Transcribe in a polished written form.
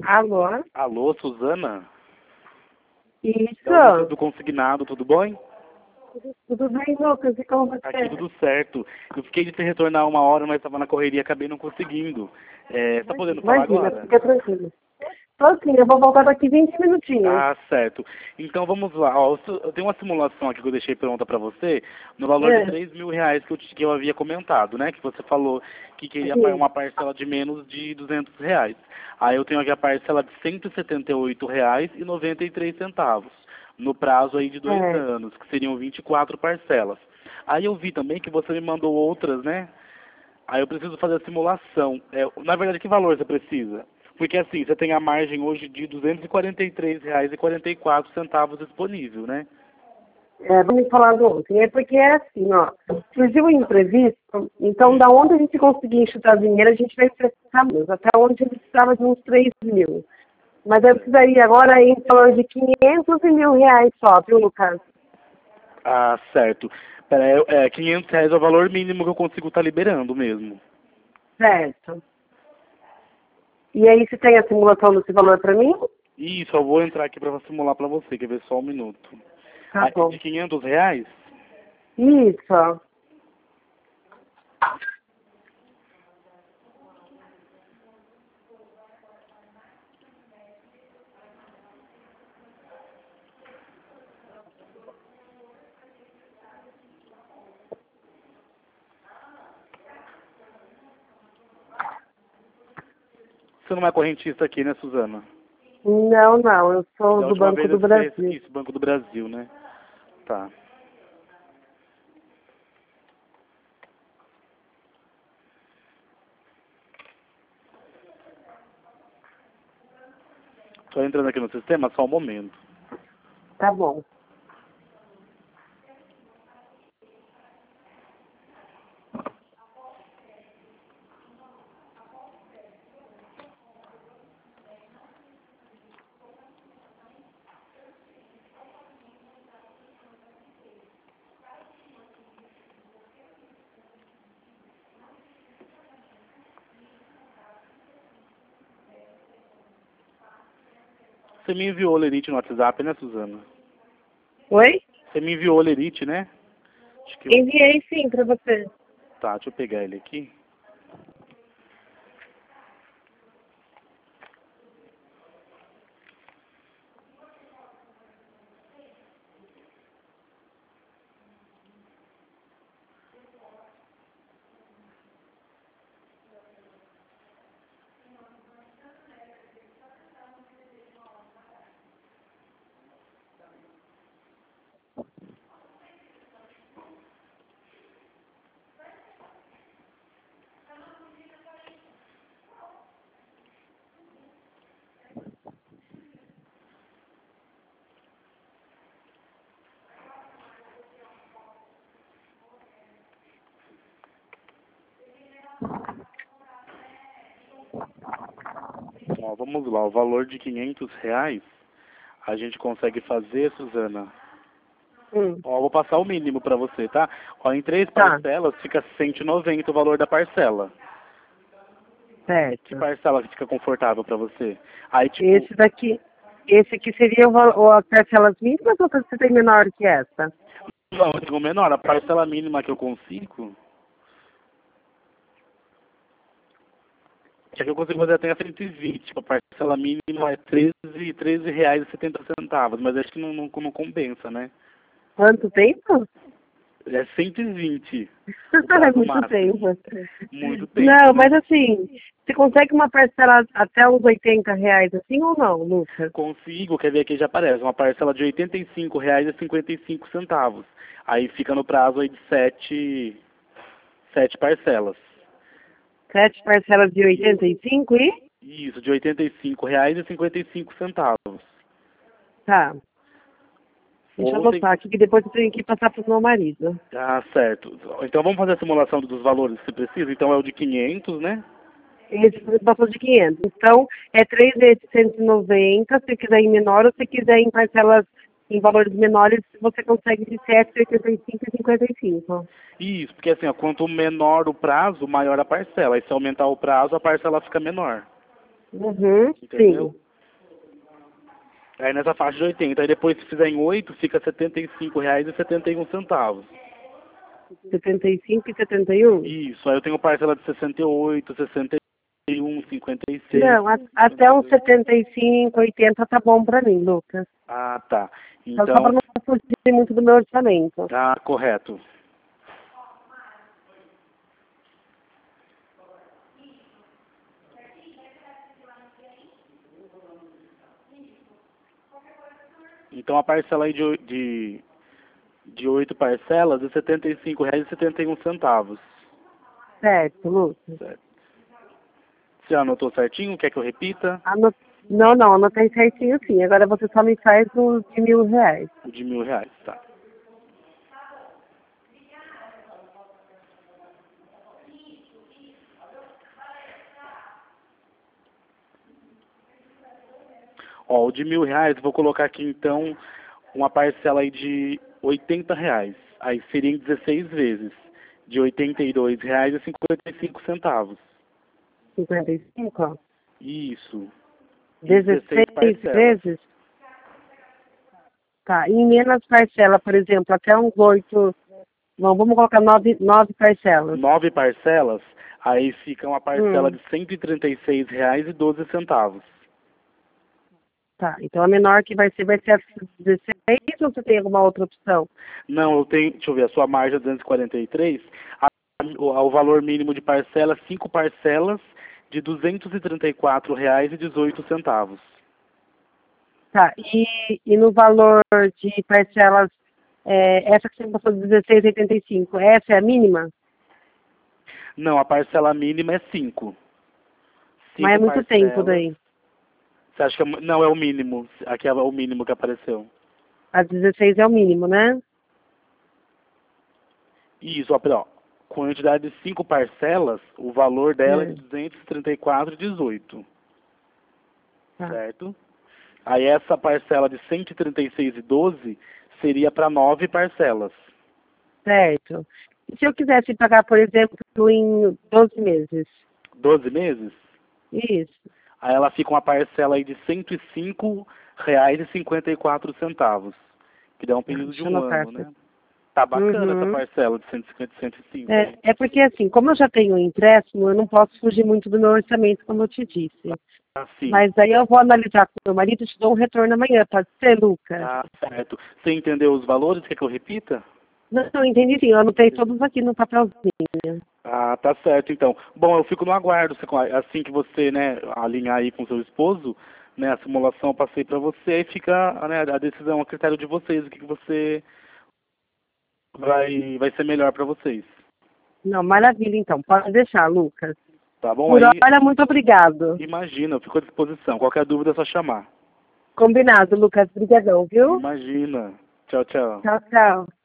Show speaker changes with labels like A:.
A: Alô?
B: Alô, Suzana?
A: Isso.
B: Do consignado, tudo bom?
A: Tudo bem, Lucas? E como você?
B: Aqui tudo certo. Eu fiquei de te retornar uma hora, mas estava na correria e acabei não conseguindo. Tá podendo falar
A: Imagina,
B: agora?
A: fica tranquilo. Tô sim, eu vou voltar daqui 20 minutinhos.
B: Ah, certo. Então vamos lá. Ó, eu tenho uma simulação aqui que eu deixei pronta para você, no valor de
A: É,
B: R$ 3.000 que eu havia comentado, né? Que você falou que queria
A: sim.
B: uma parcela de menos de R$ 200. Aí eu tenho aqui a parcela de R$ 178,93, no prazo aí de 2 anos, que seriam 24 parcelas. Aí eu vi também que você me mandou outras, né? Aí eu preciso fazer a simulação. Na verdade, que valor você precisa? Porque assim, você tem a margem hoje de R$ 243,44 disponível, né?
A: Vamos falar do ontem. É porque é assim, ó. Surgiu um imprevisto, então da onde a gente conseguir enxutar dinheiro, a gente vai precisar menos. Até onde a gente precisava de uns 3 mil. Mas eu precisaria agora em torno de 500 e R$ 1.000 só, viu, Lucas?
B: Ah, certo. Pera, R$ 500 é o valor mínimo que eu consigo estar liberando mesmo.
A: Certo. E aí, você tem a simulação desse valor para mim?
B: Isso, eu vou entrar aqui para simular para você, quer ver só um minuto.
A: Tá bom.
B: De R$ 500?
A: Isso.
B: Você não é correntista aqui, né, Suzana?
A: Não, não, eu sou
B: Da
A: do
B: última
A: Banco
B: vez
A: do
B: você fez
A: Brasil.
B: isso, Banco do Brasil, né? Tá. Tô entrando aqui no sistema, só um momento.
A: Tá bom.
B: Você me enviou o Lerite no WhatsApp, né, Suzana?
A: Oi?
B: Você me enviou o Lerite, né? Acho que
A: Enviei sim para você.
B: Tá, deixa eu pegar ele aqui. Ó, vamos lá, o valor de R$ 500 a gente consegue fazer, Suzana. Ó, eu vou passar o mínimo pra você, tá? Ó, em 3
A: Tá,
B: parcelas fica 190 o valor da parcela. Que
A: certo.
B: parcela que fica confortável pra você? Aí, tipo,
A: Esse aqui seria as parcelas mínimas ou você tem menor que essa?
B: não, eu tenho menor, a parcela mínima que eu consigo, que eu consigo fazer até a 120, tipo, a parcela mínima é R$ 13,70, mas acho que não compensa, né?
A: Quanto tempo?
B: É 120 o
A: É
B: prazo
A: muito
B: máximo.
A: tempo.
B: Muito tempo,
A: Não,
B: né?
A: mas assim, você consegue uma parcela até uns R$ 80 assim ou não, Lucas?
B: Consigo, quer ver aqui já aparece, uma parcela de R$ 85,55. Aí fica no prazo aí de sete parcelas.
A: 7 parcelas de 85 e?
B: Isso, de R$ 85,55.
A: Tá. Deixa eu
B: Ou tem...
A: anotar aqui que depois eu tenho que passar pro meu marido.
B: Ah, certo. Então vamos fazer a simulação dos valores que você precisa. Então é o de 500, né?
A: Esse passou de 500. Então, é 3 vezes 190, se quiser em menor, ou se quiser em parcelas em valores menores, você consegue de 7, 85 e 55.
B: Isso, porque assim, ó, quanto menor o prazo, maior a parcela. E se aumentar o prazo, a parcela fica menor.
A: Uhum,
B: entendeu?
A: sim.
B: Aí nessa faixa de 80. Aí depois, se fizer em 8, fica R$ 75,71.
A: 75 e 71?
B: Isso, aí eu tenho parcela de 68, 61, 56,
A: Não, até uns
B: 52.
A: 75, 80 tá bom pra mim, Lucas.
B: Ah, tá.
A: Só pra
B: Então,
A: não fugir muito do meu orçamento.
B: tá correto. Então a parcela aí de 8 parcelas é R$ 75,71.
A: Certo, Lucas.
B: Certo. Você anotou certinho? Quer que eu repita?
A: Não, anotei certinho sim. Agora você só me faz o de R$ 1.000.
B: O de R$ 1.000, tá. Ó, o de R$ 1.000, eu vou colocar aqui então uma parcela aí de R$ 80. Aí seriam 16 vezes, de R$ 82,55.
A: 55, ó.
B: Isso. Em 16
A: 16
B: parcelas.
A: vezes? Tá. Em menos parcela, por exemplo, até uns 8. Não, vamos colocar 9 parcelas.
B: 9 parcelas, aí fica uma parcela
A: Hum,
B: de R$ 136,12.
A: tá. Então a menor que vai ser a 16 ou você tem alguma outra opção?
B: Não, eu tenho, deixa eu ver, a sua margem é 243, o valor mínimo de parcela, 5 parcelas de R$ 234,18.
A: Tá. E no valor de parcelas, essa que você passou de 16,85, essa é a mínima?
B: Não, a parcela mínima é 5.
A: Mas é
B: 5
A: muito tempo
B: parcelas.
A: daí.
B: Você acha que não é o mínimo? Aqui é o mínimo que apareceu.
A: A 16 é o mínimo, né?
B: Isso, ó, quantidade de 5 parcelas, o valor dela é de
A: É.
B: 234,18.
A: Tá.
B: Certo? Aí essa parcela de 136,12 seria para 9 parcelas.
A: Certo. E se eu quisesse pagar, por exemplo, em 12 meses?
B: 12 meses?
A: Isso.
B: Aí ela fica uma parcela aí de R$ 105,54, que dá um
A: Tá,
B: período de
A: deixa eu
B: um
A: anotar.
B: ano, né? Tá bacana essa
A: Uhum.
B: parcela de 150 e 105 aí.
A: É porque, assim, como eu já tenho um empréstimo, eu não posso fugir muito do meu orçamento, como eu te disse.
B: Assim,
A: Mas aí eu vou analisar com meu marido e te dou um retorno amanhã, pode ser, Lucas?
B: tá certo. Você entendeu os valores? Quer que eu repita?
A: Não, entendi sim, eu anotei todos aqui no papelzinho.
B: Ah, tá certo, então. Bom, eu fico no aguardo. Assim que você, né, alinhar aí com seu esposo, né, a simulação eu passei para você e fica, né, a decisão a critério de vocês, o que você vai ser melhor para vocês.
A: Não, maravilha, então. Pode deixar, Lucas.
B: Tá bom?
A: Por
B: Aí,
A: hora, muito obrigado.
B: imagina, eu fico à disposição. Qualquer dúvida é só chamar.
A: Combinado, Lucas. Obrigadão, viu?
B: Imagina. Tchau, tchau.
A: Tchau, tchau.